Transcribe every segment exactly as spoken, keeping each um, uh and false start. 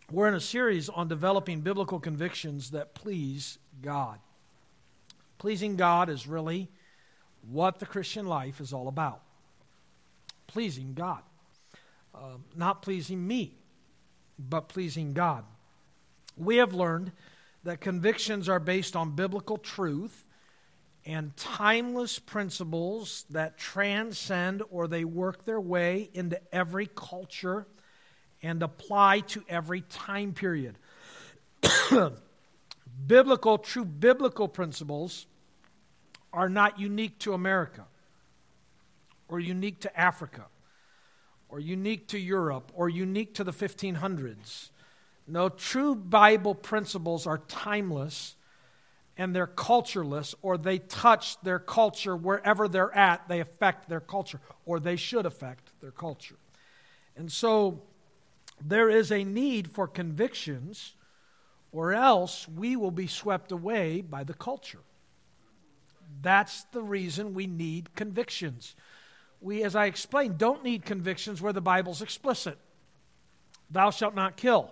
We're in a series on developing biblical convictions that please God. Pleasing God is really what the Christian life is all about. Pleasing God. Uh, not pleasing me, but pleasing God. We have learned that convictions are based on biblical truth and timeless principles that transcend or they work their way into every culture and apply to every time period. Biblical, true biblical principles are not unique to America or unique to Africa or unique to Europe or unique to the fifteen hundreds. No, true Bible principles are timeless and they're cultureless, or they touch their culture wherever they're at. They affect their culture, or they should affect their culture. And so there is a need for convictions, or else we will be swept away by the culture. That's the reason we need convictions. We, as I explained, don't need convictions where the Bible's explicit. Thou shalt not kill.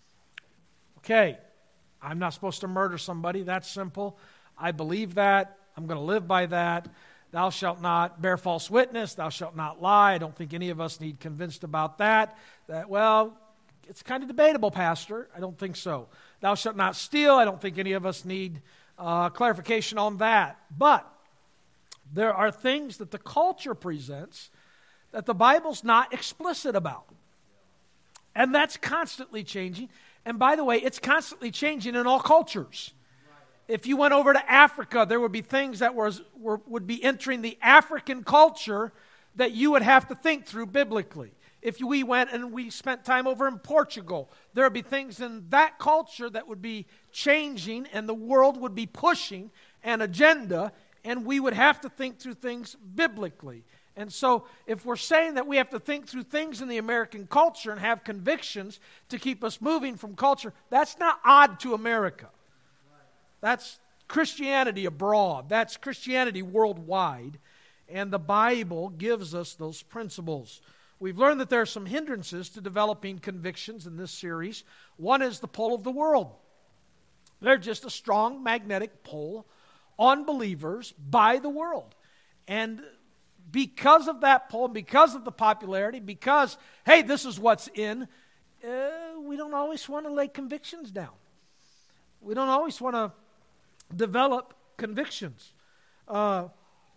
Okay, I'm not supposed to murder somebody. That's simple. I believe that. I'm going to live by that. Thou shalt not bear false witness. Thou shalt not lie. I don't think any of us need convinced about that. That, well, it's kind of debatable, Pastor. I don't think so. Thou shalt not steal. I don't think any of us need uh, clarification on that. But there are things that the culture presents that the Bible's not explicit about. And that's constantly changing. And by the way, it's constantly changing in all cultures. If you went over to Africa, there would be things that was, were, would be entering the African culture that you would have to think through biblically. If we went and we spent time over in Portugal, there would be things in that culture that would be changing, and the world would be pushing an agenda, and we would have to think through things biblically. And so if we're saying that we have to think through things in the American culture and have convictions to keep us moving from culture, that's not odd to America. That's Christianity abroad. That's Christianity worldwide. And the Bible gives us those principles. We've learned that there are some hindrances to developing convictions in this series. One is the pull of the world. There's just a strong magnetic pull on believers by the world. And because of that pull, because of the popularity, because, hey, this is what's in, uh, we don't always want to lay convictions down. We don't always want to develop convictions. Uh,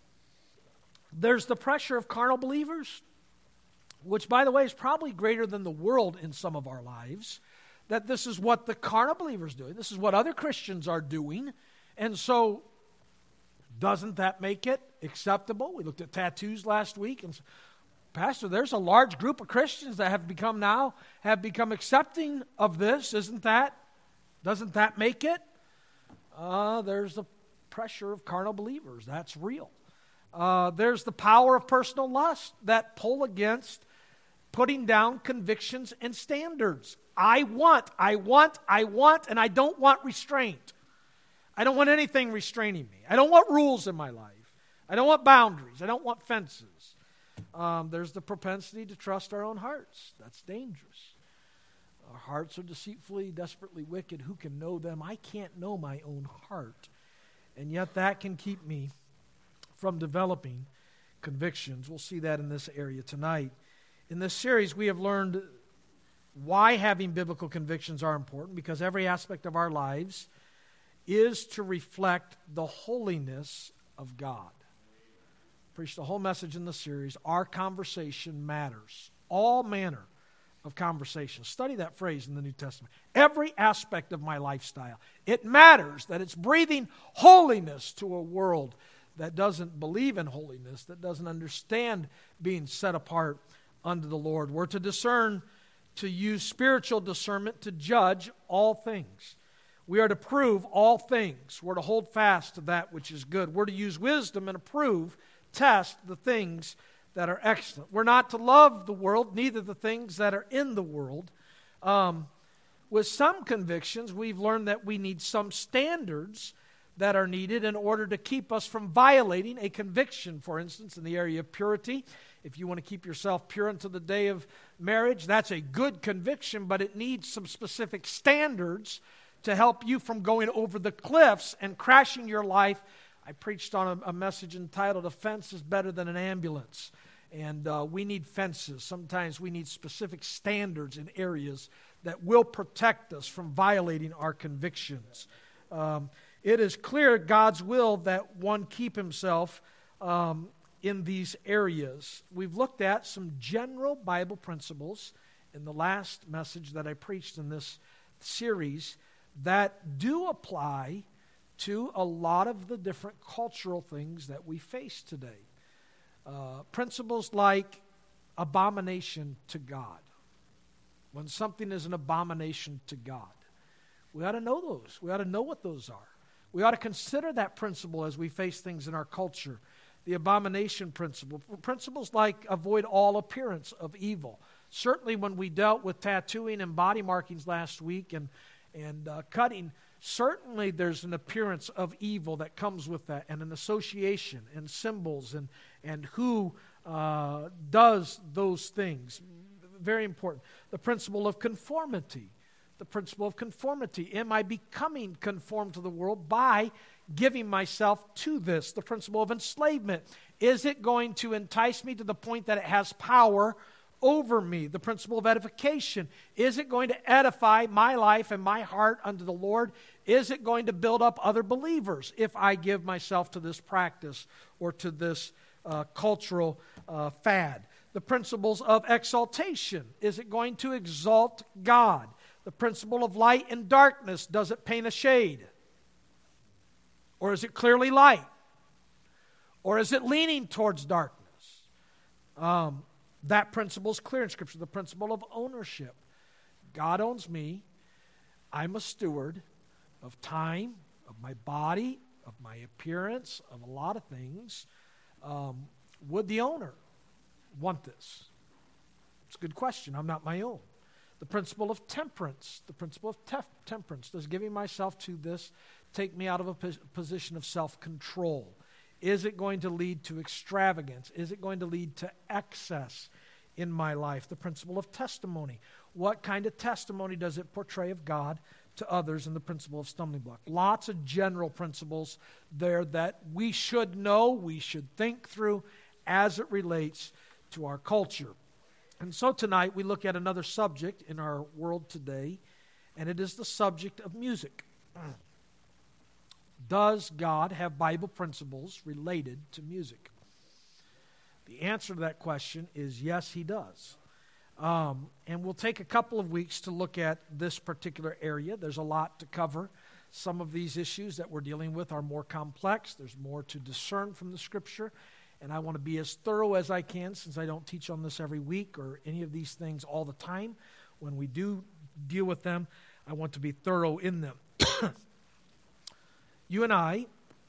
there's the pressure of carnal believers, which, by the way, is probably greater than the world in some of our lives, that this is what the carnal believers do. This is what other Christians are doing. And so, doesn't that make it acceptable? We looked at tattoos last week, and Pastor, there's a large group of Christians that have become now, have become accepting of this. Isn't that? Doesn't that make it? Uh, there's the pressure of carnal believers. That's real. Uh, there's the power of personal lust that pull against putting down convictions and standards. I want, I want, I want, and I don't want restraint. I don't want anything restraining me. I don't want rules in my life. I don't want boundaries. I don't want fences. Um, there's the propensity to trust our own hearts. That's dangerous. Our hearts are deceitfully, desperately wicked. Who can know them? I can't know my own heart. And yet that can keep me from developing convictions. We'll see that in this area tonight. In this series, we have learned why having biblical convictions are important, because every aspect of our lives is to reflect the holiness of God. Preached the whole message in the series. Our conversation matters. All manner of conversation. Study that phrase in the New Testament. Every aspect of my lifestyle. It matters that it's breathing holiness to a world that doesn't believe in holiness, that doesn't understand being set apart unto the Lord. We're to discern, to use spiritual discernment to judge all things. We are to prove all things. We're to hold fast to that which is good. We're to use wisdom and approve, test the things that are excellent. We're not to love the world, neither the things that are in the world. Um, with some convictions, we've learned that we need some standards that are needed in order to keep us from violating a conviction, for instance, in the area of purity. If you want to keep yourself pure until the day of marriage, that's a good conviction, but it needs some specific standards to help you from going over the cliffs and crashing your life. I preached on a, a message entitled, "A Fence is Better Than an Ambulance." And uh, we need fences. Sometimes we need specific standards in areas that will protect us from violating our convictions. Um, it is clear God's will that one keep himself um, in these areas. We've looked at some general Bible principles in the last message that I preached in this series that do apply to a lot of the different cultural things that we face today. Uh, principles like abomination to God. When something is an abomination to God, we ought to know those. We ought to know what those are. We ought to consider that principle as we face things in our culture. The abomination principle. Principles like avoid all appearance of evil. Certainly when we dealt with tattooing and body markings last week and, and uh, cutting, certainly there's an appearance of evil that comes with that, and an association and symbols and, and who uh, does those things. Very important. The principle of conformity. The principle of conformity. Am I becoming conformed to the world by giving myself to this? The principle of enslavement. Is it going to entice me to the point that it has power over me? The principle of edification. Is it going to edify my life and my heart unto the Lord? Is it going to build up other believers if I give myself to this practice or to this uh, cultural uh, fad? The principles of exaltation. Is it going to exalt God? The principle of light and darkness. Does it paint a shade? Or is it clearly light? Or is it leaning towards darkness? Um, that principle is clear in Scripture. The principle of ownership. God owns me. I'm a steward of time, of my body, of my appearance, of a lot of things. Um, would the owner want this? It's a good question. I'm not my own. The principle of temperance. The principle of tef- temperance. Does giving myself to this take me out of a pos- position of self-control? Is it going to lead to extravagance? Is it going to lead to excess in my life? The principle of testimony. What kind of testimony does it portray of God to others? And the principle of stumbling block. Lots of general principles there that we should know, we should think through as it relates to our culture. And so tonight we look at another subject in our world today, and it is the subject of music. Does God have Bible principles related to music? The answer to that question is yes, He does. Um, and we'll take a couple of weeks to look at this particular area. There's a lot to cover. Some of these issues that we're dealing with are more complex. There's more to discern from the Scripture. And I want to be as thorough as I can, since I don't teach on this every week or any of these things all the time. When we do deal with them, I want to be thorough in them. You and I,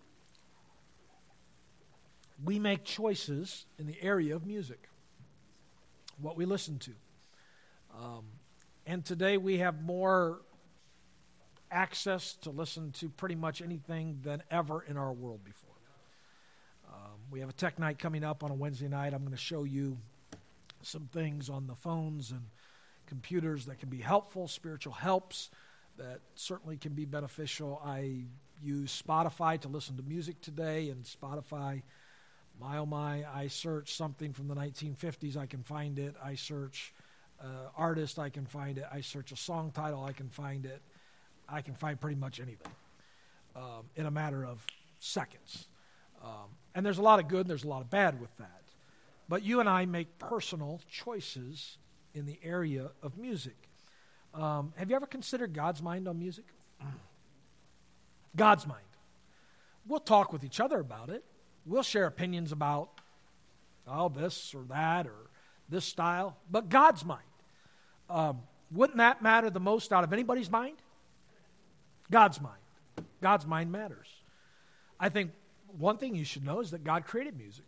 we make choices in the area of music, what we listen to. Um, and today we have more access to listen to pretty much anything than ever in our world before. Um, we have a tech night coming up on a Wednesday night. I'm going to show you some things on the phones and computers that can be helpful, spiritual helps that certainly can be beneficial. I use Spotify to listen to music today, and Spotify, my oh my, I search something from the nineteen fifties, I can find it. I search uh, artist, I can find it. I search a song title, I can find it. I can find pretty much anything um, in a matter of seconds. Um, and there's a lot of good and there's a lot of bad with that. But you and I make personal choices in the area of music. Um, have you ever considered God's mind on music? God's mind. We'll talk with each other about it. We'll share opinions about, oh, this or that or this style. But God's mind. Um, wouldn't that matter the most out of anybody's mind? God's mind. God's mind matters. I think one thing you should know is that God created music.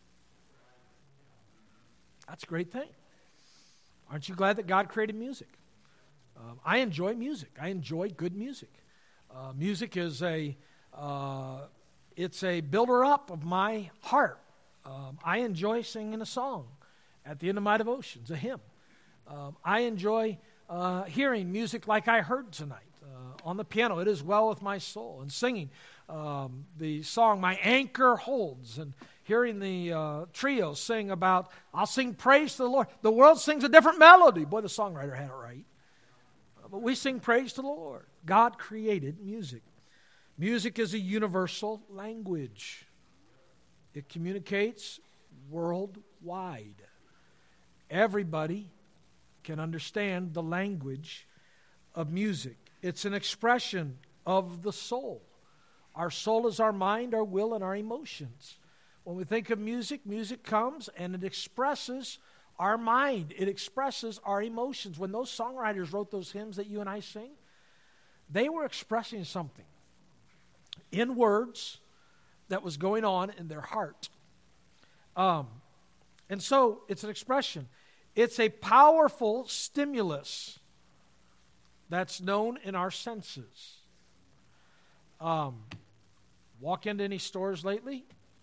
That's a great thing. Aren't you glad that God created music? Um, I enjoy music. I enjoy good music. Uh, music is a Uh, it's a builder-up of my heart. Um, I enjoy singing a song at the end of my devotions, a hymn. Um, I enjoy uh, hearing music like I heard tonight uh, on the piano. It is well with my soul. And singing um, the song, My Anchor Holds, and hearing the uh, trio sing about, I'll sing praise to the Lord. The world sings a different melody. Boy, the songwriter had it right. Uh, but we sing praise to the Lord. God created music. Music is a universal language. It communicates worldwide. Everybody can understand the language of music. It's an expression of the soul. Our soul is our mind, our will, and our emotions. When we think of music, music comes and it expresses our mind. It expresses our emotions. When those songwriters wrote those hymns that you and I sing, they were expressing something in words that was going on in their heart. Um, and so it's an expression. It's a powerful stimulus that's known in our senses. Um, walk into any stores lately?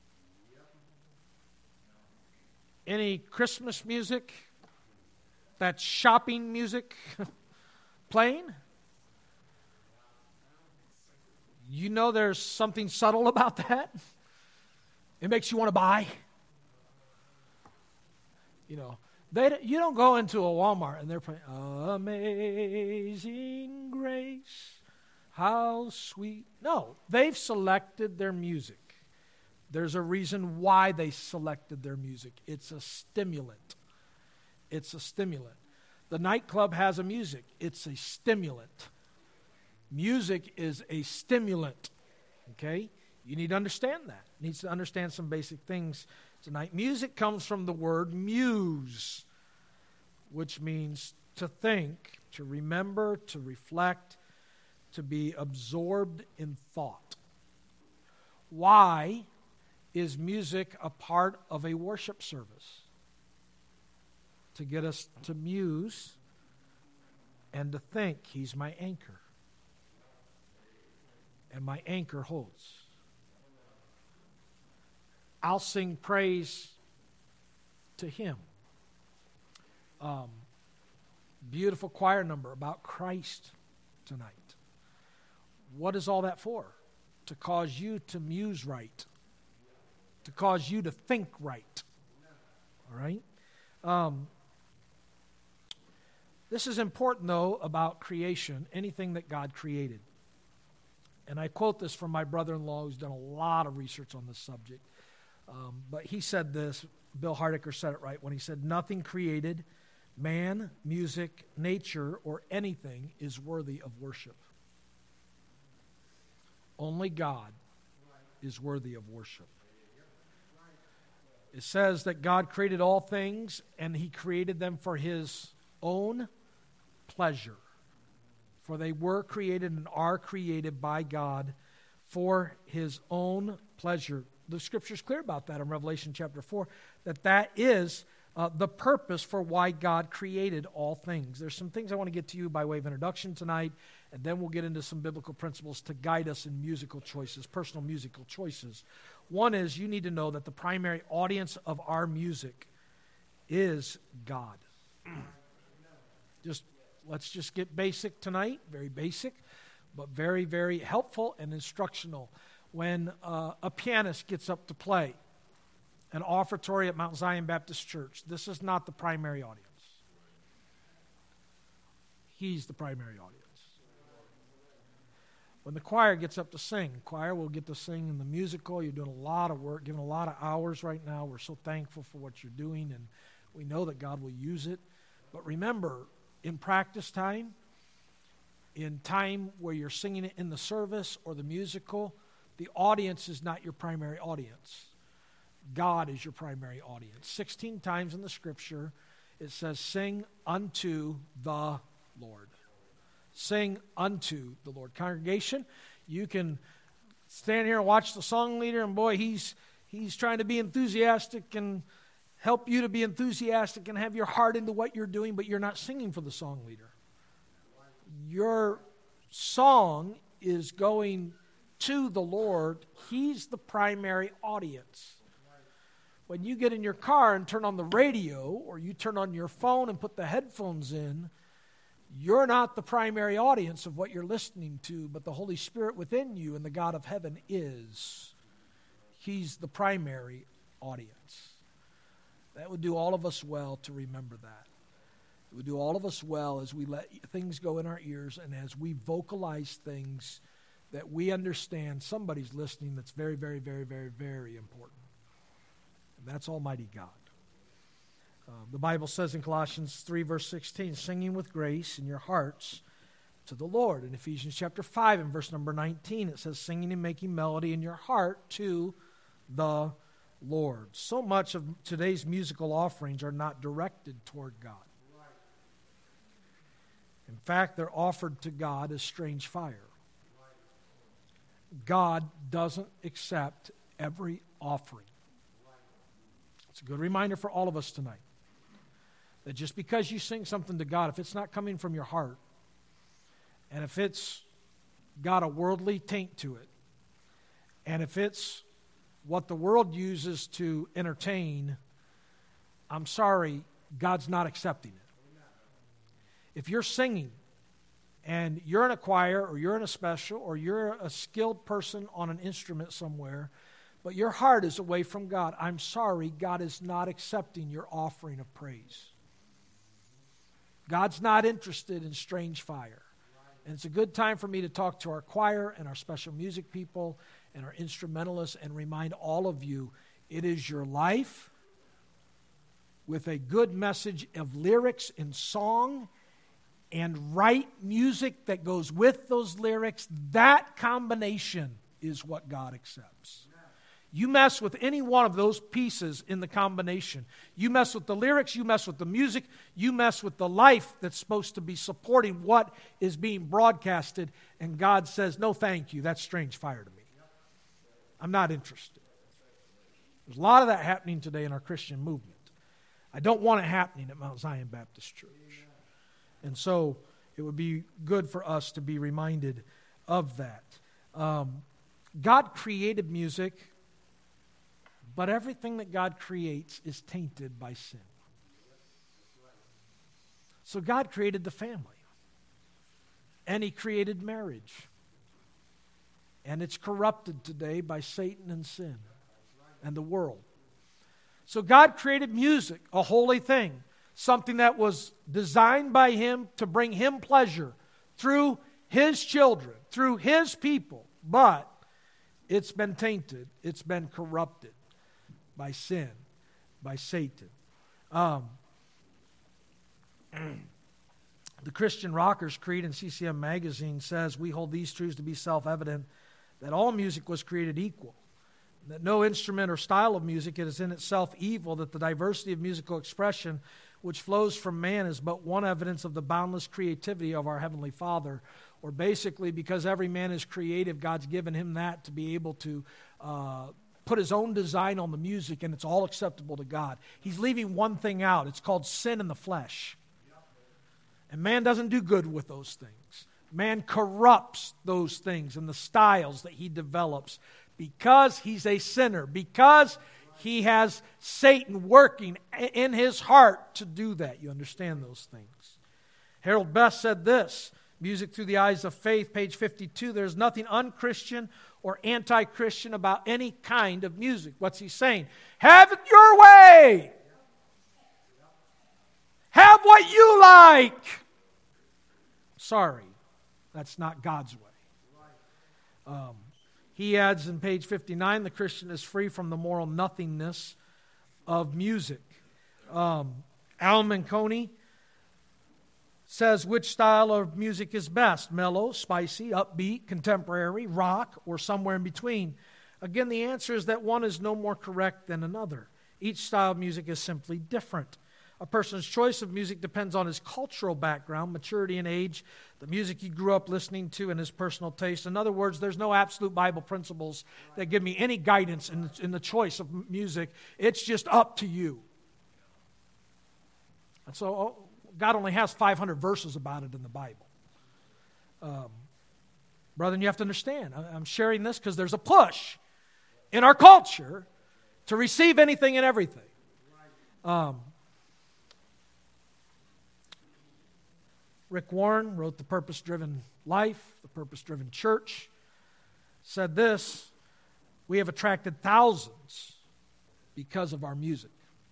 Any Christmas music? That's shopping music playing? You know there's something subtle about that. It makes you want to buy. You know, they you don't go into a Walmart and they're playing Amazing Grace, how sweet. No, they've selected their music. There's a reason why they selected their music. It's a stimulant. It's a stimulant. The nightclub has a music. It's a stimulant. Music is a stimulant, okay? You need to understand that. You need to understand some basic things tonight. Music comes from the word muse, which means to think, to remember, to reflect, to be absorbed in thought. Why is music a part of a worship service? To get us to muse and to think, He's my anchor. And my anchor holds. I'll sing praise to Him. Um, beautiful choir number about Christ tonight. What is all that for? To cause you to muse right. To cause you to think right. All right? Um, this is important, though, about creation, anything that God created. And I quote this from my brother-in-law who's done a lot of research on this subject. Um, but he said this, Bill Hardiker said it right when he said, nothing created, man, music, nature, or anything is worthy of worship. Only God is worthy of worship. It says that God created all things and He created them for His own pleasure. For they were created and are created by God for His own pleasure. The Scripture is clear about that in Revelation chapter four, that that is uh, the purpose for why God created all things. There's some things I want to get to you by way of introduction tonight, and then we'll get into some biblical principles to guide us in musical choices, personal musical choices. One is you need to know that the primary audience of our music is God. Just Let's just get basic tonight, very basic, but very, very helpful and instructional. When uh, a pianist gets up to play an offertory at Mount Zion Baptist Church, this is not the primary audience. He's the primary audience. When the choir gets up to sing, choir will get to sing in the musical. You're doing a lot of work, giving a lot of hours right now. We're so thankful for what you're doing, and we know that God will use it. But remember, in practice time, in time where you're singing it in the service or the musical, the audience is not your primary audience. God is your primary audience. Sixteen times in the Scripture, it says, sing unto the Lord. Sing unto the Lord. Congregation, you can stand here and watch the song leader, and boy, he's he's trying to be enthusiastic and help you to be enthusiastic and have your heart into what you're doing, but you're not singing for the song leader. Your song is going to the Lord, He's the primary audience. When you get in your car and turn on the radio, or you turn on your phone and put the headphones in, you're not the primary audience of what you're listening to, but the Holy Spirit within you and the God of heaven is. He's the primary audience. That would do all of us well to remember that. It would do all of us well as we let things go in our ears and as we vocalize things that we understand somebody's listening that's very, very, very, very, very important. And that's Almighty God. Uh, the Bible says in Colossians three, verse sixteen, singing with grace in your hearts to the Lord. In Ephesians chapter five and verse number nineteen, it says, singing and making melody in your heart to the Lord. So much of today's musical offerings are not directed toward God. In fact, they're offered to God as strange fire. God doesn't accept every offering. It's a good reminder for all of us tonight that just because you sing something to God, if it's not coming from your heart, and if it's got a worldly taint to it, and if it's what the world uses to entertain, I'm sorry, God's not accepting it. If you're singing and you're in a choir or you're in a special or you're a skilled person on an instrument somewhere, but your heart is away from God, I'm sorry, God is not accepting your offering of praise. God's not interested in strange fire. And it's a good time for me to talk to our choir and our special music people and our instrumentalists and remind all of you, it is your life with a good message of lyrics and song and right music that goes with those lyrics. That combination is what God accepts. You mess with any one of those pieces in the combination. You mess with the lyrics, you mess with the music, you mess with the life that's supposed to be supporting what is being broadcasted, and God says, no thank you, that's strange fire to me. I'm not interested. There's a lot of that happening today in our Christian movement. I don't want it happening at Mount Zion Baptist Church. And so it would be good for us to be reminded of that. Um, God created music, but everything that God creates is tainted by sin. So God created the family. And He created marriage. And it's corrupted today by Satan and sin and the world. So God created music, a holy thing, something that was designed by Him to bring Him pleasure through His children, through His people. But it's been tainted. It's been corrupted by sin, by Satan. Um, the Christian Rockers Creed in C C M Magazine says, we hold these truths to be self-evident, that all music was created equal, that no instrument or style of music is in itself evil, that the diversity of musical expression which flows from man is but one evidence of the boundless creativity of our Heavenly Father. Or basically, because every man is creative, God's given him that to be able to uh, put his own design on the music, and it's all acceptable to God. He's leaving one thing out. It's called sin in the flesh. And man doesn't do good with those things. Man corrupts those things and the styles that he develops because he's a sinner, because he has Satan working in his heart to do that. You understand those things. Harold Best said this, Music Through the Eyes of Faith, page fifty-two, there's nothing unchristian or anti-Christian about any kind of music. What's he saying? Have it your way. Have what you like. Sorry, that's not God's way. Um, he adds in page fifty-nine, the Christian is free from the moral nothingness of music. Um, Al Manconi says, which style of music is best? Mellow, spicy, upbeat, contemporary, rock, or somewhere in between? Again, the answer is that one is no more correct than another. Each style of music is simply different. A person's choice of music depends on his cultural background, maturity and age, the music he grew up listening to, and his personal taste. In other words, there's no absolute Bible principles that give me any guidance in, in the choice of music. It's just up to you. And so oh, God only has five hundred verses about it in the Bible. Um, Brethren, you have to understand, I'm sharing this because there's a push in our culture to receive anything and everything. Um, Rick Warren wrote The Purpose-Driven Life, The Purpose-Driven Church, said this: we have attracted thousands because of our music.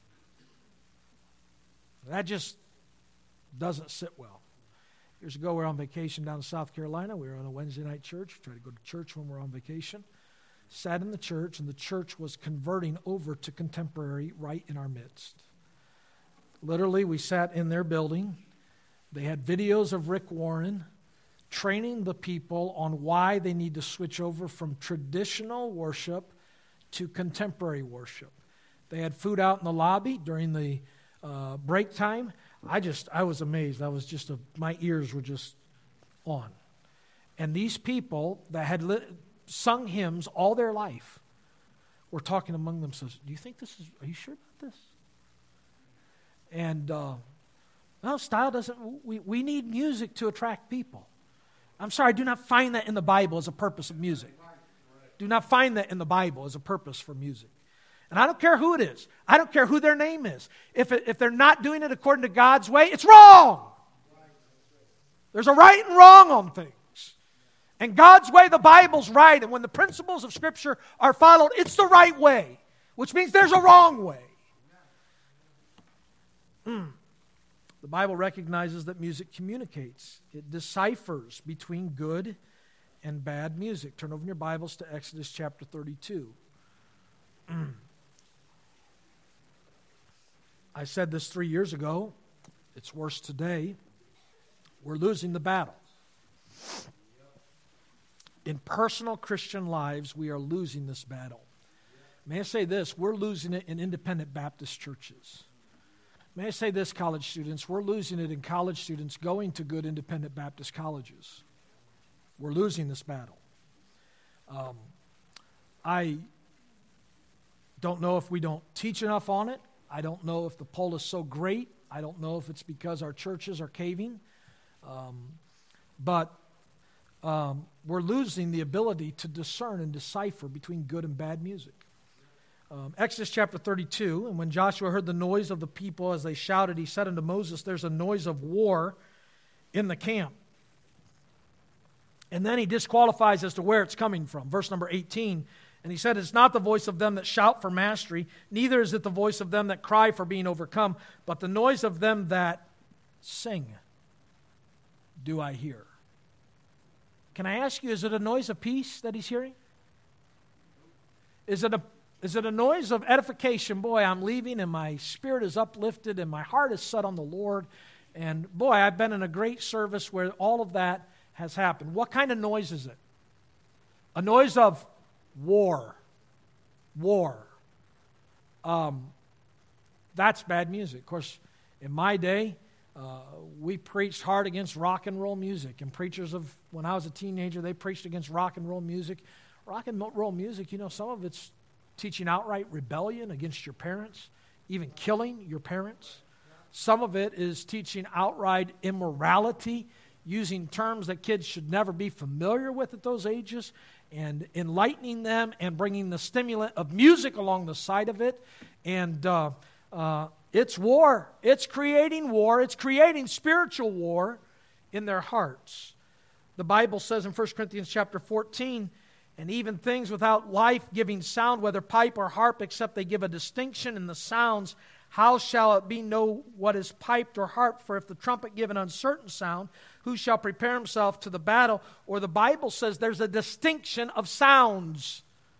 That just doesn't sit well. Years ago, we were on vacation down in South Carolina. We were on a Wednesday night church. We try to go to church when we're on vacation. Sat in the church, and the church was converting over to contemporary right in our midst. Literally, we sat in their building. They had videos of Rick Warren training the people on why they need to switch over from traditional worship to contemporary worship. They had food out in the lobby during the uh, break time. I just, I was amazed. I was just, a, my ears were just on. And these people that had li- sung hymns all their life were talking among themselves. Do you think this is, are you sure about this? And, uh, no, style doesn't, we, we need music to attract people. I'm sorry, I do not find that in the Bible as a purpose of music. Do not find that in the Bible as a purpose for music. And I don't care who it is. I don't care who their name is. If, it, if they're not doing it according to God's way, it's wrong. There's a right and wrong on things. And God's way, the Bible's right. And when the principles of Scripture are followed, it's the right way, which means there's a wrong way. Mm. The Bible recognizes that music communicates. It deciphers between good and bad music. Turn over in your Bibles to Exodus chapter thirty-two. Mm. I said this three years ago. It's worse today. We're losing the battle. In personal Christian lives, we are losing this battle. May I say this? We're losing it in independent Baptist churches. May I say this, college students? We're losing it in college students going to good independent Baptist colleges. We're losing this battle. Um, I don't know if we don't teach enough on it. I don't know if the poll is so great. I don't know if it's because our churches are caving. Um, but um, we're losing the ability to discern and decipher between good and bad music. Um, Exodus chapter thirty-two, and when Joshua heard the noise of the people as they shouted, he said unto Moses, there's a noise of war in the camp. And then he disqualifies as to where it's coming from. Verse number eighteen, and he said, it's not the voice of them that shout for mastery, neither is it the voice of them that cry for being overcome, but the noise of them that sing do I hear. Can I ask you, is it a noise of peace that he's hearing? Is it a Is it a noise of edification? Boy, I'm leaving and my spirit is uplifted and my heart is set on the Lord. And boy, I've been in a great service where all of that has happened. What kind of noise is it? A noise of war. War. Um, that's bad music. Of course, in my day, uh, we preached hard against rock and roll music. And preachers of, when I was a teenager, they preached against rock and roll music. Rock and roll music, you know, some of it's teaching outright rebellion against your parents, even killing your parents. Some of it is teaching outright immorality, using terms that kids should never be familiar with at those ages, and enlightening them and bringing the stimulant of music along the side of it. And uh, uh, it's war. It's creating war. It's creating spiritual war in their hearts. The Bible says in First Corinthians chapter fourteen, and even things without life-giving sound, whether pipe or harp, except they give a distinction in the sounds, how shall it be know what is piped or harp? For if the trumpet give an uncertain sound, who shall prepare himself to the battle? Or the Bible says there's a distinction of sounds.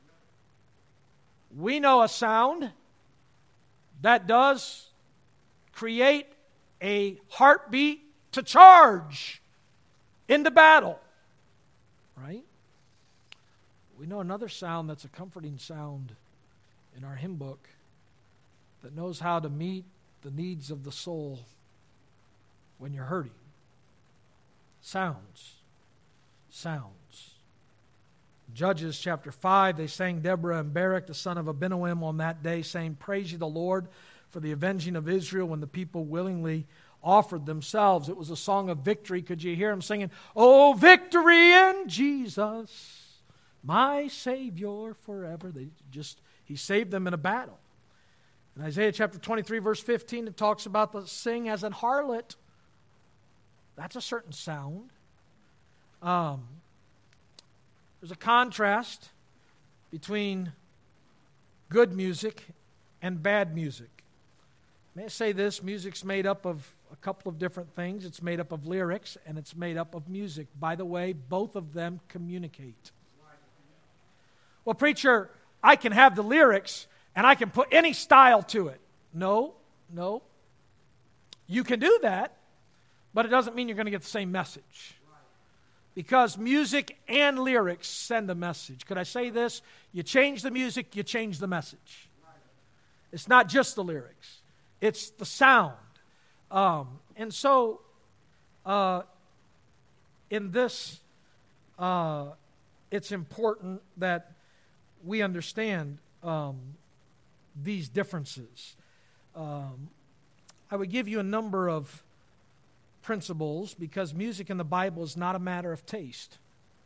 We know a sound that does create a heartbeat to charge into battle, right? We know another sound that's a comforting sound in our hymn book that knows how to meet the needs of the soul when you're hurting. Sounds. Sounds. Judges chapter five, they sang Deborah and Barak, the son of Abinoam, on that day, saying, praise ye the Lord for the avenging of Israel, when the people willingly offered themselves. It was a song of victory. Could you hear them singing, "Oh, victory in Jesus, my Savior forever"? They just, He saved them in a battle. In Isaiah chapter twenty-three, verse fifteen, it talks about the sing as an harlot. That's a certain sound. Um, there's a contrast between good music and bad music. May I say this? Music's made up of a couple of different things. It's made up of lyrics and it's made up of music. By the way, both of them communicate. Well, preacher, I can have the lyrics and I can put any style to it. No, no. You can do that, but it doesn't mean you're going to get the same message. Because music and lyrics send a message. Could I say this? You change the music, you change the message. It's not just the lyrics. It's the sound. Um, and so, uh, in this, uh, it's important that we understand um, these differences. Um, I would give you a number of principles because music in the Bible is not a matter of taste.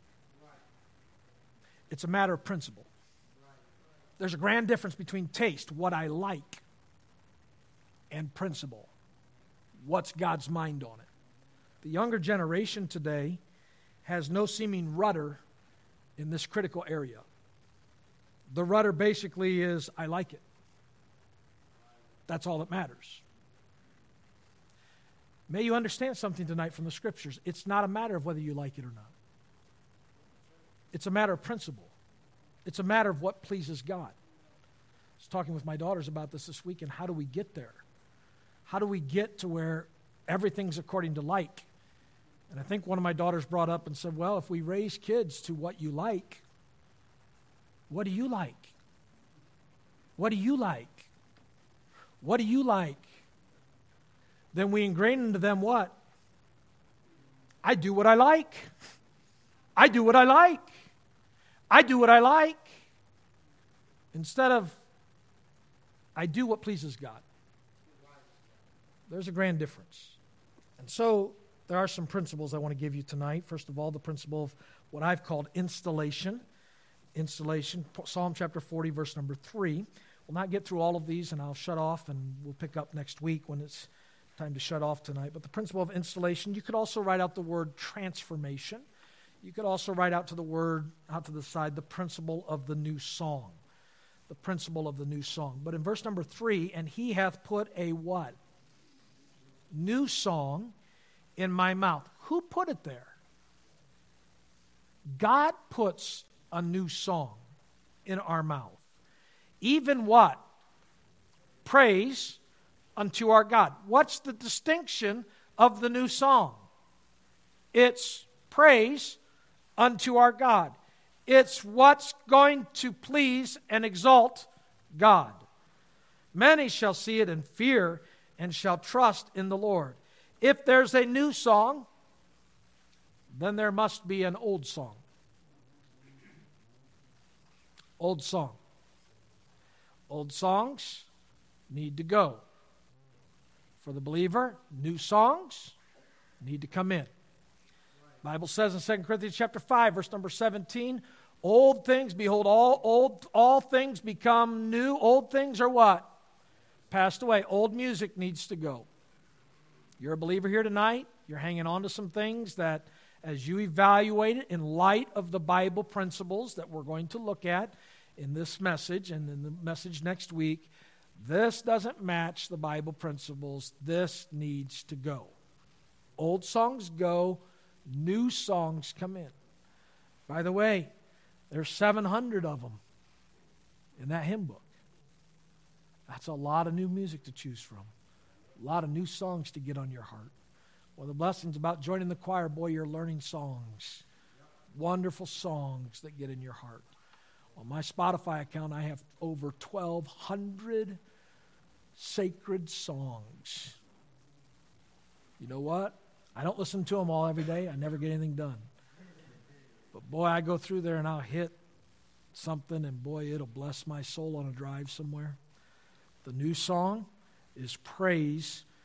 It's a matter of principle. There's a grand difference between taste, what I like, and principle. What's God's mind on it? The younger generation today has no seeming rudder in this critical area. The rudder basically is, I like it. That's all that matters. May you understand something tonight from the Scriptures. It's not a matter of whether you like it or not. It's a matter of principle. It's a matter of what pleases God. I was talking with my daughters about this this week, and how do we get there? How do we get to where everything's according to like? And I think one of my daughters brought up and said, well, if we raise kids to what you like, what do you like? What do you like? What do you like? Then we ingrain into them what? I do what I like. I do what I like. I do what I like. Instead of, I do what pleases God. There's a grand difference. And so, there are some principles I want to give you tonight. First of all, the principle of what I've called installation. Installation, Psalm chapter forty, verse number three. We'll not get through all of these, and I'll shut off, and we'll pick up next week when it's time to shut off tonight. But the principle of installation, you could also write out the word transformation. You could also write out to the word, out to the side, the principle of the new song. The principle of the new song. But in verse number three, and he hath put a what? New song in my mouth. Who put it there? God puts a new song in our mouth. Even what? Praise unto our God. What's the distinction of the new song? It's praise unto our God. It's what's going to please and exalt God. Many shall see it and fear and shall trust in the Lord. If there's a new song, then there must be an old song. Old song. Old songs need to go. For the believer, new songs need to come in. The Bible says in Second Corinthians chapter five, verse number seventeen, old things, behold, all old all things become new. Old things are what? Passed away. Old music needs to go. You're a believer here tonight. You're hanging on to some things that, as you evaluate it in light of the Bible principles that we're going to look at in this message and in the message next week, this doesn't match the Bible principles. This needs to go. Old songs go, new songs come in. By the way, there's seven hundred of them in that hymn book. That's a lot of new music to choose from. A lot of new songs to get on your heart. Well, the blessings about joining the choir, boy, you're learning songs. Wonderful songs that get in your heart. On my Spotify account, I have over twelve hundred sacred songs. You know what? I don't listen to them all every day. I never get anything done. But boy, I go through there and I'll hit something, and boy, it'll bless my soul on a drive somewhere. The new song is praise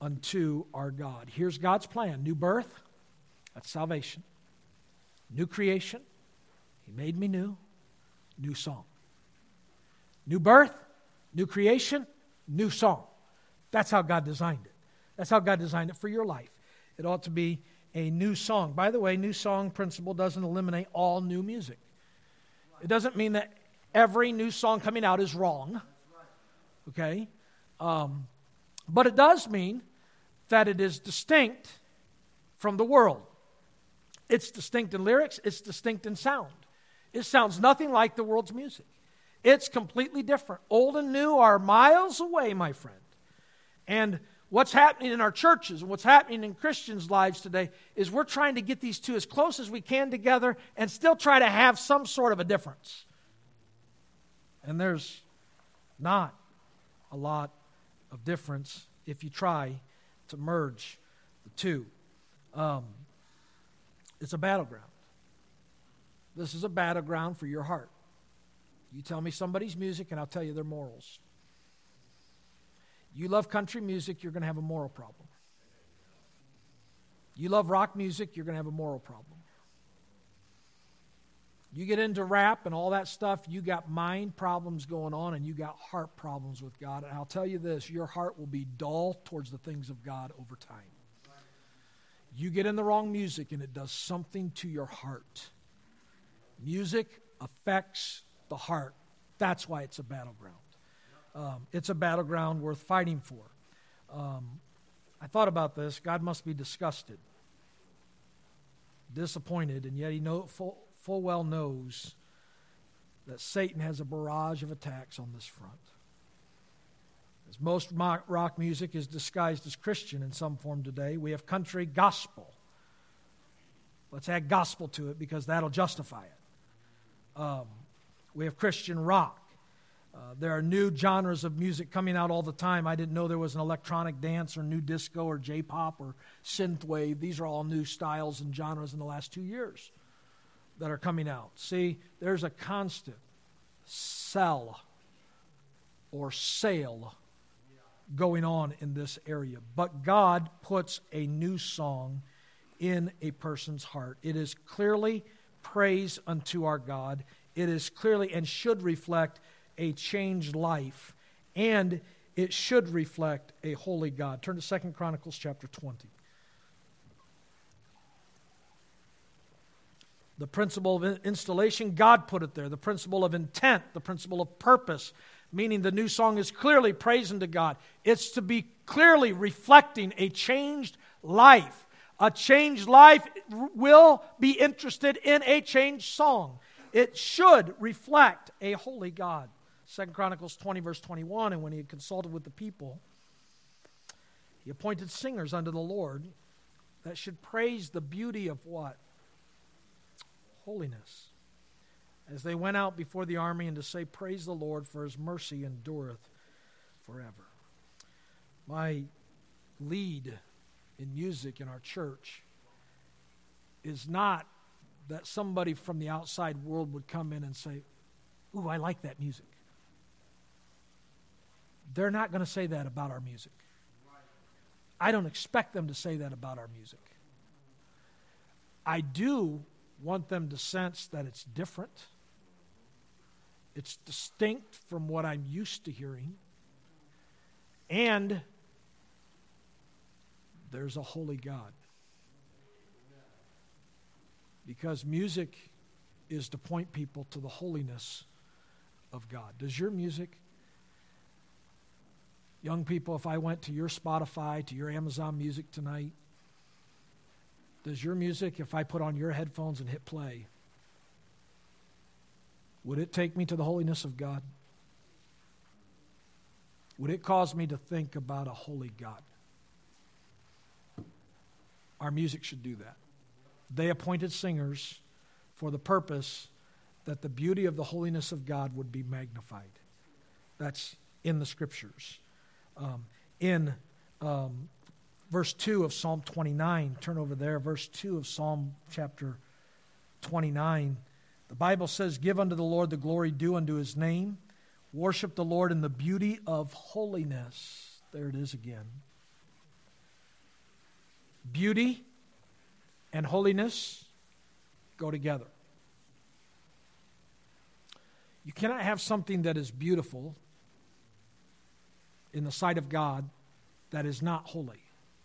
unto our God. Here's God's plan. New birth, that's salvation. New creation, He made me new. New song. New birth, new creation, new song. That's how God designed it. That's how God designed it for your life. It ought to be a new song. By the way, new song principle doesn't eliminate all new music. It doesn't mean that every new song coming out is wrong. Okay? Um, but it does mean that it is distinct from the world. It's distinct in lyrics. It's distinct in sound. It sounds nothing like the world's music. It's completely different. Old and new are miles away, my friend. And what's happening in our churches and what's happening in Christians' lives today is we're trying to get these two as close as we can together and still try to have some sort of a difference. And there's not a lot of difference if you try to merge the two. Um, it's a battleground. This is a battleground for your heart. You tell me somebody's music and I'll tell you their morals. You love country music, you're going to have a moral problem. You love rock music, you're going to have a moral problem. You get into rap and all that stuff, you got mind problems going on and you got heart problems with God. And I'll tell you this, your heart will be dull towards the things of God over time. You get in the wrong music and it does something to your heart. Music affects the heart. That's why it's a battleground. Um, it's a battleground worth fighting for. Um, I thought about this. God must be disgusted, disappointed, and yet he know, full, full well knows that Satan has a barrage of attacks on this front. As most rock music is disguised as Christian in some form today, we have country gospel. Let's add gospel to it because that'll justify it. Um, we have Christian rock. Uh, there are new genres of music coming out all the time. I didn't know there was an electronic dance or new disco or J-pop or synthwave. These are all new styles and genres in the last two years that are coming out. See, there's a constant sell or sale going on in this area. But God puts a new song in a person's heart. It is clearly praise unto our God. It is clearly and should reflect a changed life, and it should reflect a holy God. Turn to Second Chronicles chapter twenty. The principle of installation, God put it there. The principle of intent, the principle of purpose, meaning the new song is clearly praising to God. It's to be clearly reflecting a changed life. A changed life will be interested in a changed song. It should reflect a holy God. Second Chronicles twenty, verse twenty-one, and when he had consulted with the people, he appointed singers unto the Lord that should praise the beauty of what? Holiness. As they went out before the army and to say, praise the Lord, for his mercy endureth forever. My lead in music in our church is not that somebody from the outside world would come in and say, ooh, I like that music. They're not going to say that about our music. I don't expect them to say that about our music. I do want them to sense that it's different. It's distinct from what I'm used to hearing. And there's a holy God. Because music is to point people to the holiness of God. Does your music, young people, if I went to your Spotify, to your Amazon Music tonight, does your music, if I put on your headphones and hit play, would it take me to the holiness of God? Would it cause me to think about a holy God? Our music should do that. They appointed singers for the purpose that the beauty of the holiness of God would be magnified. That's in the Scriptures. Um, in um, verse two of Psalm twenty-nine, turn over there, verse two of Psalm chapter twenty-nine, the Bible says, give unto the Lord the glory due unto his name. Worship the Lord in the beauty of holiness. There it is again. Beauty and holiness go together. You cannot have something that is beautiful in the sight of God that is not holy.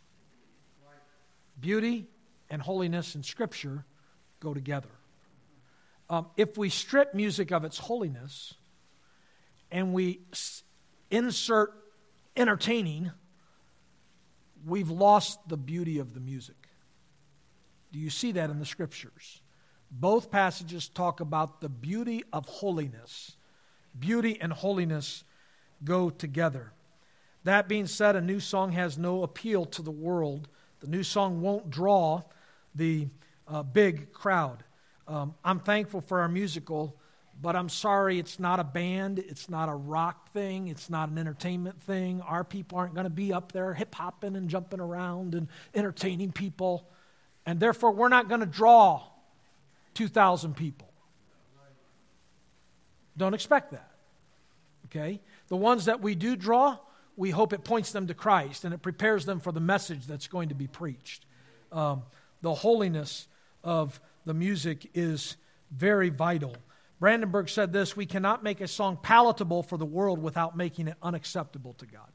Beauty and holiness in Scripture go together. Um, if we strip music of its holiness and we s- insert entertaining, we've lost the beauty of the music. Do you see that in the Scriptures? Both passages talk about the beauty of holiness. Beauty and holiness go together. That being said, a new song has no appeal to the world. The new song won't draw the uh, big crowd. Um, I'm thankful for our musical, but I'm sorry it's not a band, it's not a rock thing, it's not an entertainment thing. Our people aren't going to be up there hip-hopping and jumping around and entertaining people. And therefore, we're not going to draw two thousand people. Don't expect that. Okay? The ones that we do draw, we hope it points them to Christ and it prepares them for the message that's going to be preached. Um, the holiness of the music is very vital. Brandenburg said this: we cannot make a song palatable for the world without making it unacceptable to God.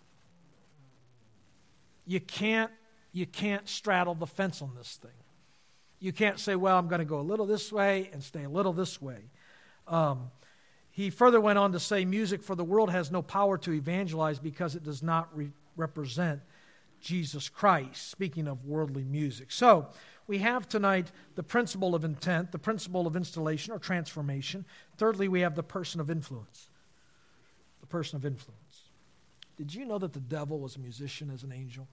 You can't, you can't straddle the fence on this thing. You can't say, well, I'm going to go a little this way and stay a little this way. Um, he further went on to say, music for the world has no power to evangelize because it does not re- represent Jesus Christ, speaking of worldly music. So, we have tonight the principle of intent, the principle of installation or transformation. Thirdly, we have the person of influence. The person of influence. Did you know that the devil was a musician as an angel?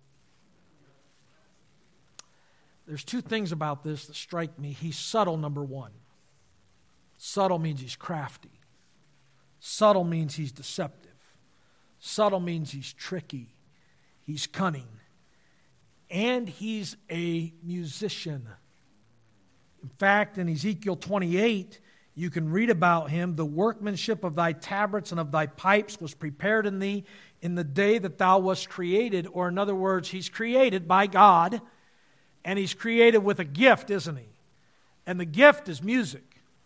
There's two things about this that strike me. He's subtle, number one. Subtle means he's crafty. Subtle means he's deceptive. Subtle means he's tricky. He's cunning. And he's a musician. In fact, in Ezekiel twenty-eight, you can read about him. The workmanship of thy tabrets and of thy pipes was prepared in thee in the day that thou wast created. Or in other words, he's created by God. And he's created with a gift, isn't he? And the gift is music.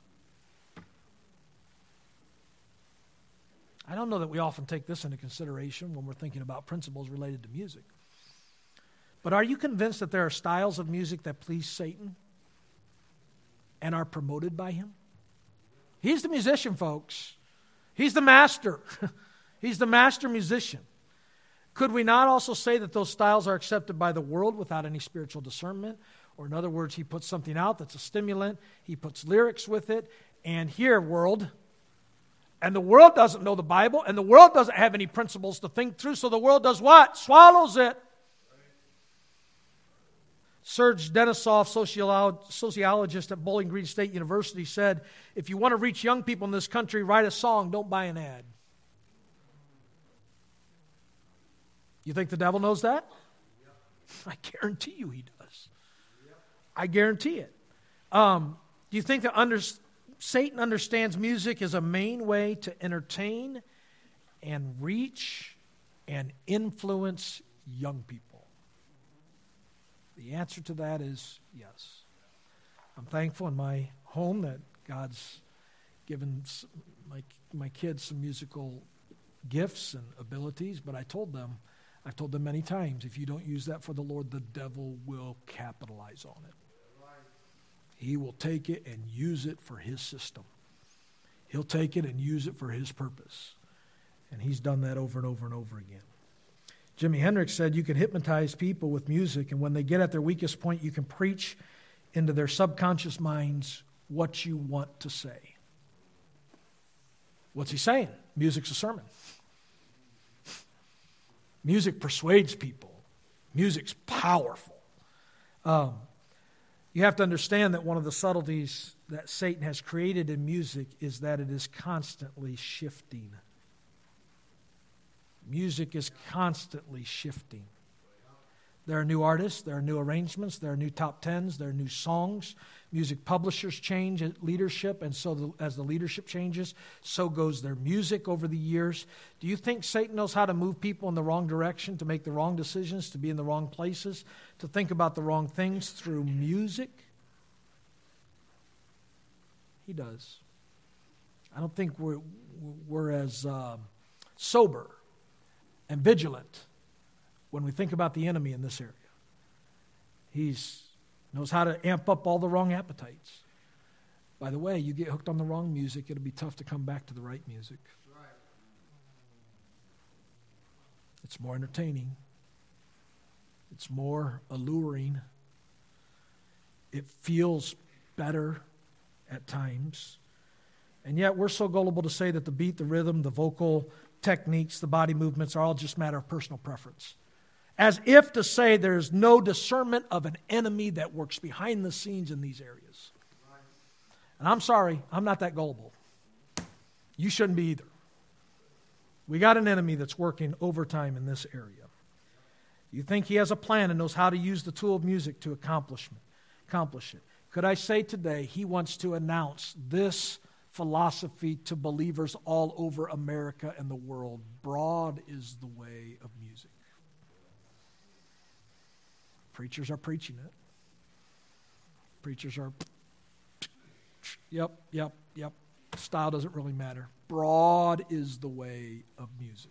I don't know that we often take this into consideration when we're thinking about principles related to music. But are you convinced that there are styles of music that please Satan and are promoted by him? He's the musician, folks. He's the master. He's the master musician. Could we not also say that those styles are accepted by the world without any spiritual discernment? Or in other words, he puts something out that's a stimulant, he puts lyrics with it, and here, world, and the world doesn't know the Bible, and the world doesn't have any principles to think through, so the world does what? Swallows it. Serge Denisov, sociologist at Bowling Green State University, said, if you want to reach young people in this country, write a song, don't buy an ad. You think the devil knows that? I guarantee you he does. I guarantee it. Um, do you think that under, Satan understands music as a main way to entertain and reach and influence young people? The answer to that is yes. I'm thankful in my home that God's given my, my kids some musical gifts and abilities, but I told them, I've told them many times, if you don't use that for the Lord, the devil will capitalize on it. He will take it and use it for his system. He'll take it and use it for his purpose. And he's done that over and over and over again. Jimi Hendrix said you can hypnotize people with music, and when they get at their weakest point, you can preach into their subconscious minds what you want to say. What's he saying? Music's a sermon. Music persuades people. Music's powerful. Um, you have to understand that one of the subtleties that Satan has created in music is that it is constantly shifting. Music is constantly shifting. There are new artists, there are new arrangements, there are new top tens, there are new songs. Music publishers change leadership, and so the, as the leadership changes, so goes their music over the years. Do you think Satan knows how to move people in the wrong direction, to make the wrong decisions, to be in the wrong places, to think about the wrong things through music? He does. I don't think we're, we're as uh, sober and vigilant when we think about the enemy in this area. He knows how to amp up all the wrong appetites. By the way, you get hooked on the wrong music, it'll be tough to come back to the right music. It's more entertaining. It's more alluring. It feels better at times. And yet we're so gullible to say that the beat, the rhythm, the vocal techniques, the body movements are all just a matter of personal preference. As if to say there's no discernment of an enemy that works behind the scenes in these areas. And I'm sorry, I'm not that gullible. You shouldn't be either. We got an enemy that's working overtime in this area. You think he has a plan and knows how to use the tool of music to accomplish accomplish it. Could I say today, he wants to announce this philosophy to believers all over America and the world. Broad is the way of music. Preachers are preaching it. Preachers are, yep, yep, yep. Style doesn't really matter. Broad is the way of music.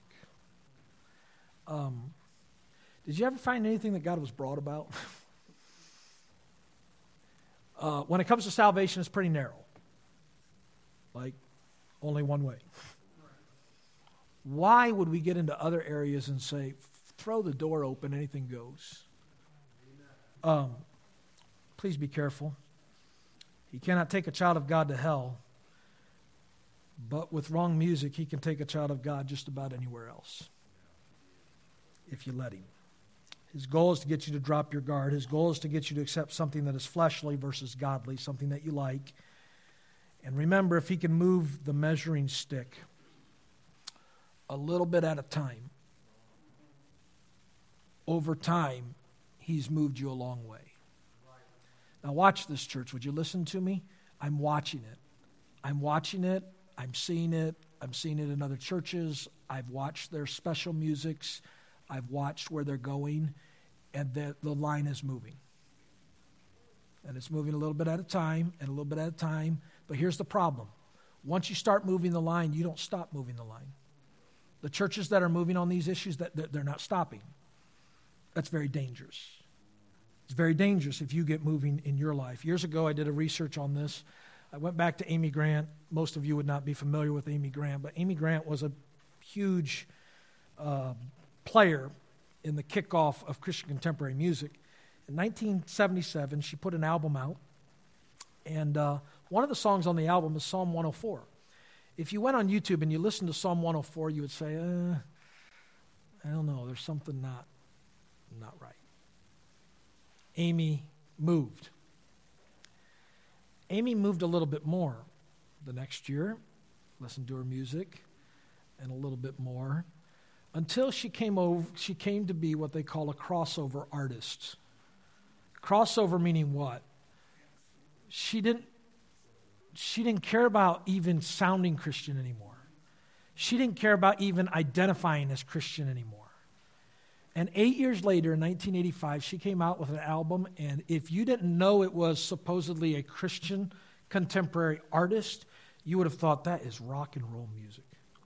Um, did you ever find anything that God was broad about? uh, when it comes to salvation, it's pretty narrow. Like, only one way. Why would we get into other areas and say, throw the door open, anything goes? Um, please be careful. He cannot take a child of God to hell, but with wrong music, he can take a child of God just about anywhere else, if you let him. His goal is to get you to drop your guard. His goal is to get you to accept something that is fleshly versus godly, something that you like. And remember, if he can move the measuring stick a little bit at a time, over time, he's moved you a long way. Now watch this, church. Would you listen to me? I'm watching it. I'm watching it. I'm seeing it. I'm seeing it in other churches. I've watched their special musics. I've watched where they're going, and the, the line is moving. And it's moving a little bit at a time, and a little bit at a time. But here's the problem. Once you start moving the line, you don't stop moving the line. The churches that are moving on these issues, that they're not stopping. That's very dangerous. It's very dangerous if you get moving in your life. Years ago, I did a research on this. I went back to Amy Grant. Most of you would not be familiar with Amy Grant, but Amy Grant was a huge uh, player in the kickoff of Christian contemporary music. In nineteen seventy-seven, she put an album out, and uh, one of the songs on the album is Psalm one oh four. If you went on YouTube and you listened to Psalm one oh four, you would say, uh, I don't know, there's something not, not right. Amy moved. Amy moved a little bit more the next year, listened to her music, and a little bit more, until she came over. She came to be what they call a crossover artist. Crossover meaning what? She didn't. She didn't care about even sounding Christian anymore. She didn't care about even identifying as Christian anymore. And eight years later, in nineteen eighty-five, she came out with an album, and if you didn't know it was supposedly a Christian contemporary artist, you would have thought that is rock and roll music.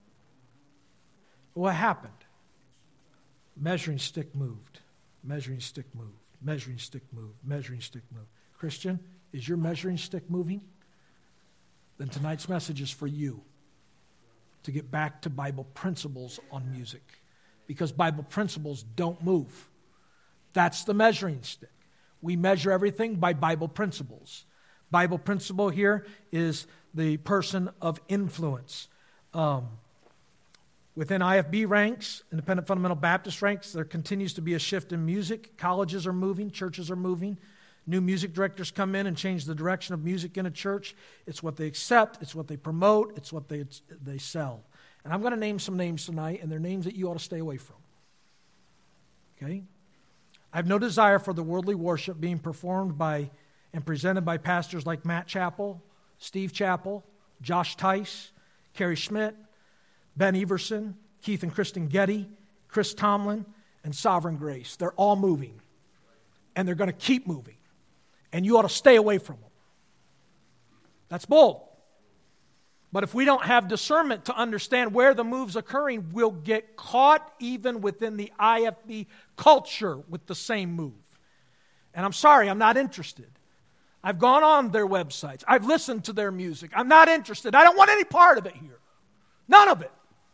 What happened? Measuring stick moved. Measuring stick moved. Measuring stick moved. Measuring stick moved. Christian, is your measuring stick moving? Then tonight's message is for you to get back to Bible principles on music. Because Bible principles don't move. That's the measuring stick. We measure everything by Bible principles. Bible principle here is the person of influence. Um, within I F B ranks, Independent Fundamental Baptist ranks, there continues to be a shift in music. Colleges are moving, churches are moving. New music directors come in and change the direction of music in a church. It's what they accept, it's what they promote, it's what they, they sell. And I'm going to name some names tonight, and they're names that you ought to stay away from. Okay? I have no desire for the worldly worship being performed by and presented by pastors like Matt Chappell, Steve Chappell, Josh Tice, Kerry Schmidt, Ben Everson, Keith and Kristen Getty, Chris Tomlin, and Sovereign Grace. They're all moving, and they're going to keep moving, and you ought to stay away from them. That's bold. But if we don't have discernment to understand where the move's occurring, we'll get caught even within the I F B culture with the same move. And I'm sorry, I'm not interested. I've gone on their websites. I've listened to their music. I'm not interested. I don't want any part of it here. None of it.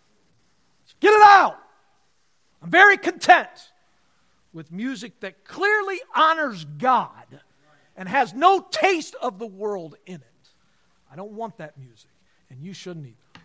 Get it out. I'm very content with music that clearly honors God and has no taste of the world in it. I don't want that music, and you shouldn't either.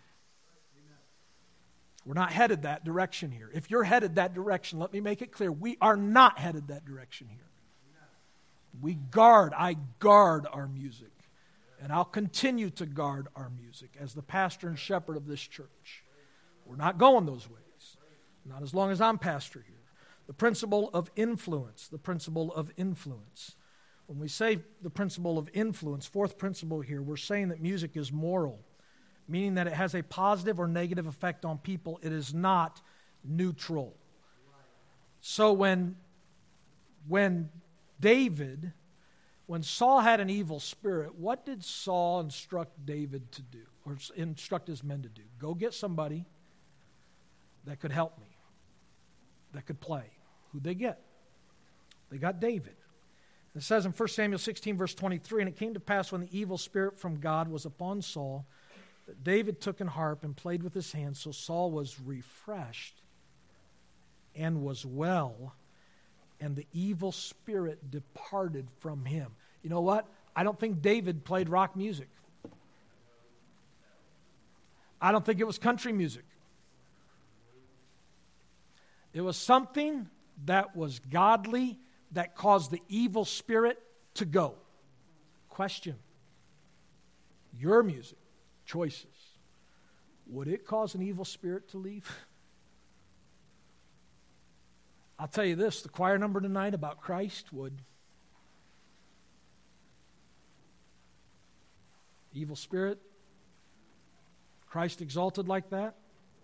We're not headed that direction here. If you're headed that direction, let me make it clear, we are not headed that direction here. We guard, I guard our music, and I'll continue to guard our music as the pastor and shepherd of this church. We're not going those ways, not as long as I'm pastor here. The principle of influence, the principle of influence. When we say the principle of influence, fourth principle here, we're saying that music is moral, meaning that it has a positive or negative effect on people. It is not neutral. So when, when David, when Saul had an evil spirit, what did Saul instruct David to do, or instruct his men to do? Go get somebody that could help me, that could play. Who'd they get? They got David. It says in First Samuel sixteen, verse twenty-three, and it came to pass when the evil spirit from God was upon Saul, that David took an harp and played with his hands, so Saul was refreshed and was well, and the evil spirit departed from him. You know what? I don't think David played rock music. I don't think it was country music. It was something that was godly, that caused the evil spirit to go. Question. Your music choices, would it cause an evil spirit to leave? I'll tell you this, the choir number tonight about Christ would. Evil spirit, Christ exalted like that.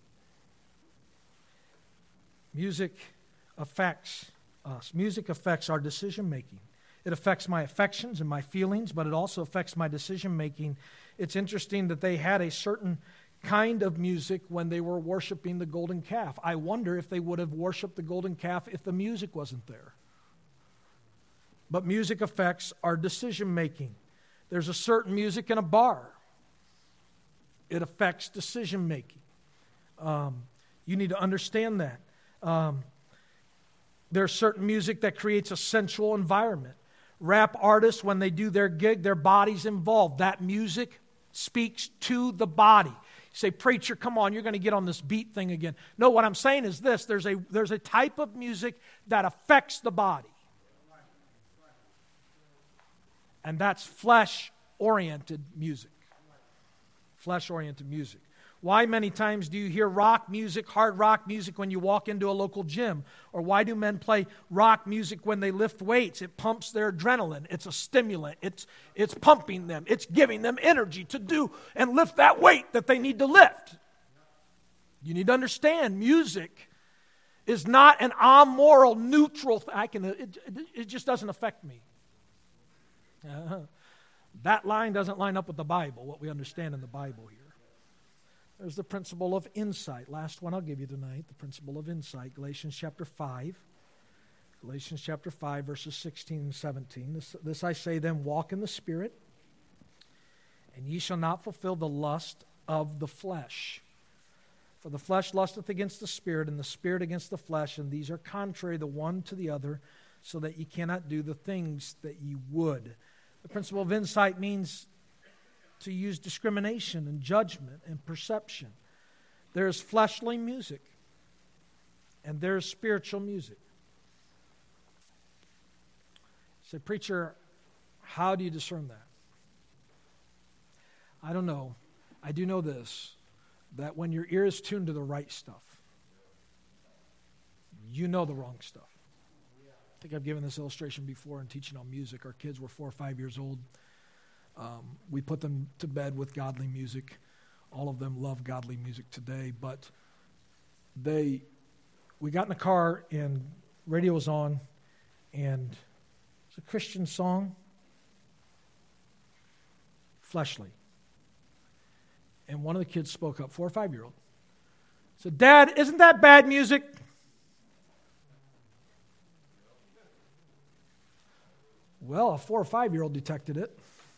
Music affects us. Music affects our decision making. It affects my affections and my feelings, but it also affects my decision making. It's interesting that they had a certain kind of music when they were worshiping the golden calf. I wonder if they would have worshiped the golden calf if the music wasn't there. But music affects our decision making. There's a certain music in a bar. It affects decision making. Um, you need to understand that. Um, there's certain music that creates a sensual environment. Rap artists, when they do their gig, their body's involved. That music speaks to the body. You say, preacher, come on, you're going to get on this beat thing again. No, what I'm saying is this. There's a, there's a type of music that affects the body. And that's flesh-oriented music. Flesh-oriented music. Why many times do you hear rock music, hard rock music when you walk into a local gym? Or why do men play rock music when they lift weights? It pumps their adrenaline. It's a stimulant. It's, it's pumping them. It's giving them energy to do and lift that weight that they need to lift. You need to understand, music is not an amoral, neutral thing. I can, it, it just doesn't affect me. Uh, that line doesn't line up with the Bible, what we understand in the Bible here. There's the principle of insight. Last one I'll give you tonight, the principle of insight. Galatians chapter five. Galatians chapter five, verses sixteen and seventeen. This, this I say then, walk in the Spirit, and ye shall not fulfill the lust of the flesh. For the flesh lusteth against the Spirit, and the Spirit against the flesh, and these are contrary the one to the other, so that ye cannot do the things that ye would. The principle of insight means to use discrimination and judgment and perception. There is fleshly music, and there is spiritual music. Say, preacher, how do you discern that? I don't know. I do know this, that when your ear is tuned to the right stuff, you know the wrong stuff. think I've given this illustration before in teaching on music. Our kids were four or five years old. Um, we put them to bed with godly music. All of them love godly music today, but they, we got in the car and radio was on, and it's a Christian song, Fleshly. And one of the kids spoke up, four or five-year-old, said, "Dad, isn't that bad music?" Well, a four or five-year-old detected it.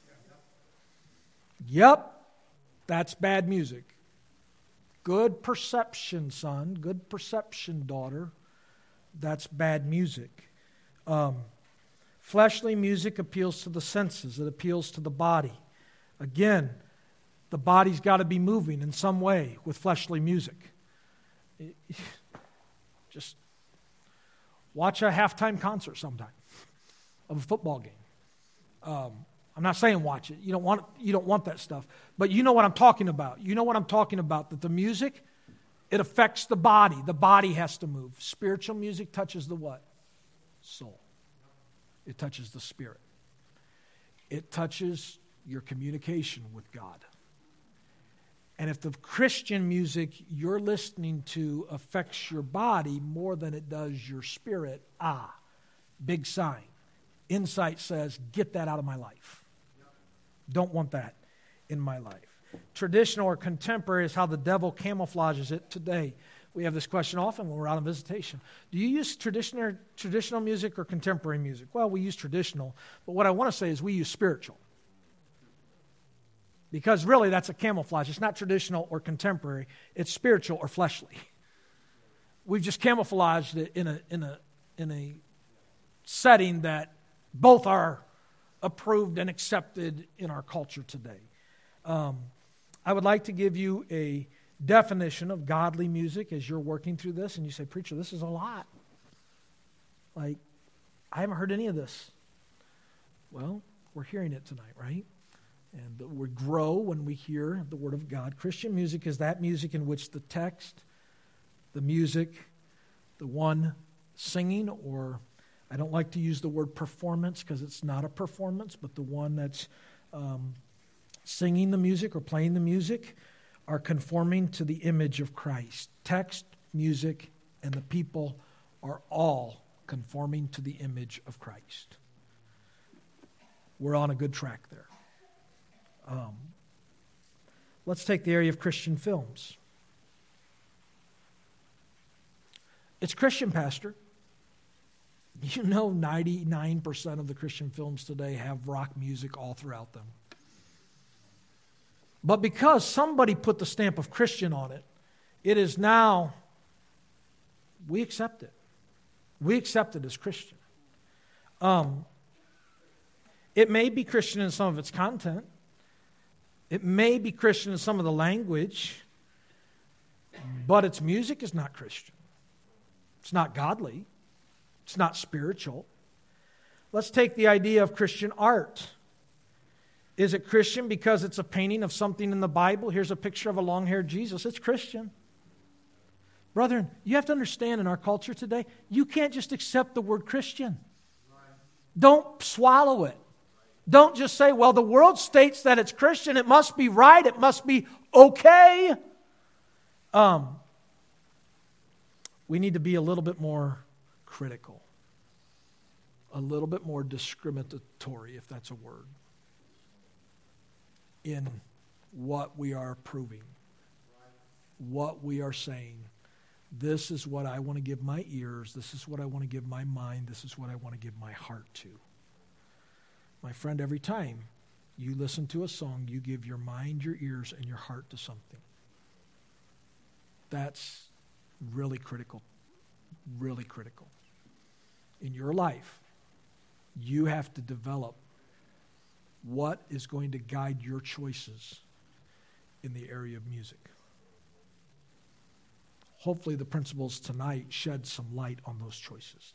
Yep, that's bad music. Good perception, son. Good perception, daughter. That's bad music. Um, fleshly music appeals to the senses. It appeals to the body. Again, the body's got to be moving in some way with fleshly music. It, just watch a halftime concert sometime of a football game. Um, I'm not saying watch it. You don't want you don't want that stuff. But you know what I'm talking about. You know what I'm talking about, that the music, it affects the body. The body has to move. Spiritual music touches the what? Soul. It touches the spirit. It touches your communication with God. And if the Christian music you're listening to affects your body more than it does your spirit, ah, big sign. Insight says, get that out of my life. Don't want that in my life. Traditional or contemporary is how the devil camouflages it today. We have this question often when we're out on visitation. Do you use traditional, traditional music or contemporary music? Well, we use traditional, but what I want to say is we use spiritual. Because really that's a camouflage. It's not traditional or contemporary. It's spiritual or fleshly. We've just camouflaged it in a, in a, in a setting that both are approved and accepted in our culture today. Um, I would like to give you a definition of godly music as you're working through this, and you say, "Preacher, this is a lot. Like, I haven't heard any of this." Well, we're hearing it tonight, right? And we grow when we hear the Word of God. Christian music is that music in which the text, the music, the one singing, or I don't like to use the word performance because it's not a performance, but the one that's um, singing the music or playing the music are conforming to the image of Christ. Text, music, and the people are all conforming to the image of Christ. We're on a good track there. Um, let's take the area of Christian films. It's Christian, Pastor. You know ninety-nine percent of the Christian films today have rock music all throughout them. But because somebody put the stamp of Christian on it, it is now, we accept it. We accept it as Christian. Um, it may be Christian in some of its content. It may be Christian in some of the language, but its music is not Christian. It's not godly. It's not spiritual. Let's take the idea of Christian art. Is it Christian because it's a painting of something in the Bible? Here's a picture of a long-haired Jesus. It's Christian. Brethren, you have to understand in our culture today, you can't just accept the word Christian. Don't swallow it. Don't just say, well, the world states that it's Christian. It must be right. It must be okay. Um, we need to be a little bit more critical, a little bit more discriminatory, if that's a word, in what we are proving, what we are saying. This is what I want to give my ears. This is what I want to give my mind. This is what I want to give my heart to. My friend, every time you listen to a song, you give your mind, your ears, and your heart to something. That's really critical, really critical. In your life, you have to develop what is going to guide your choices in the area of music. Hopefully the principles tonight shed some light on those choices.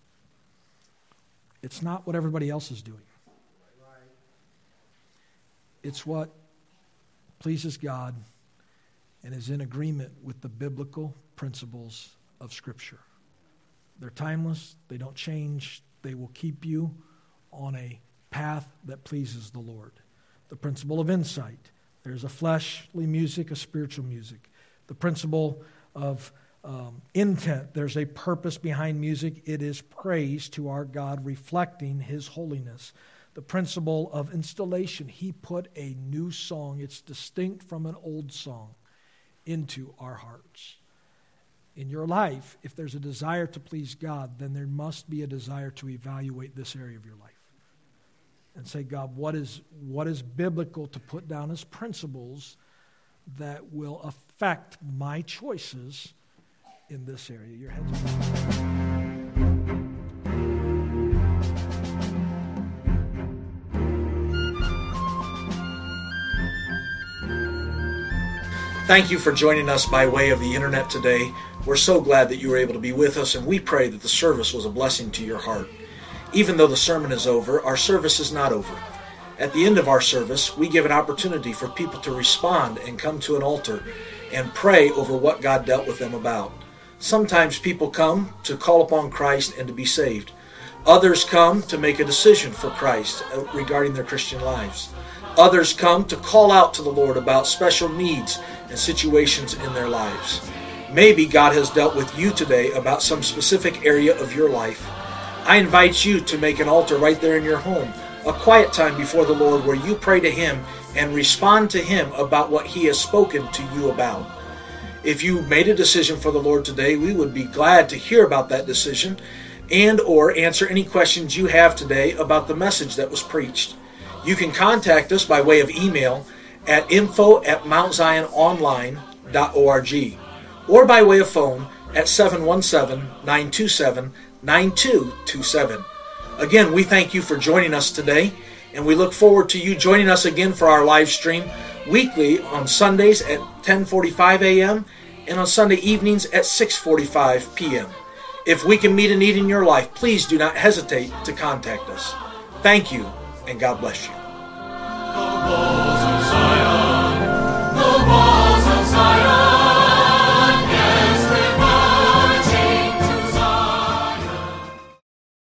It's not what everybody else is doing. It's what pleases God and is in agreement with the biblical principles of Scripture. They're timeless. They don't change. They will keep you on a path that pleases the Lord. The principle of insight. There's a fleshly music, a spiritual music. The principle of um, intent. There's a purpose behind music. It is praise to our God, reflecting His holiness. The principle of installation. He put a new song, it's distinct from an old song, into our hearts. In your life, if there's a desire to please God, then there must be a desire to evaluate this area of your life. And say, God, what is, what is biblical to put down as principles that will affect my choices in this area? Your heads are Thank you for joining us by way of the internet today. We're so glad that you were able to be with us, and we pray that the service was a blessing to your heart. Even though the sermon is over, our service is not over. At the end of our service, we give an opportunity for people to respond and come to an altar and pray over what God dealt with them about. Sometimes people come to call upon Christ and to be saved. Others come to make a decision for Christ regarding their Christian lives. Others come to call out to the Lord about special needs and situations in their lives. Maybe God has dealt with you today about some specific area of your life. I invite you to make an altar right there in your home, a quiet time before the Lord where you pray to Him and respond to Him about what He has spoken to you about. If you made a decision for the Lord today, we would be glad to hear about that decision and or answer any questions you have today about the message that was preached. You can contact us by way of email at info at mount zion online dot org or by way of phone at seven one seven, nine two seven, nine two two seven. Again, we thank you for joining us today, and we look forward to you joining us again for our live stream weekly on Sundays at ten forty-five a.m. and on Sunday evenings at six forty-five p.m. If we can meet a need in your life, please do not hesitate to contact us. Thank you, and God bless you. The walls of Zion, the walls of Zion.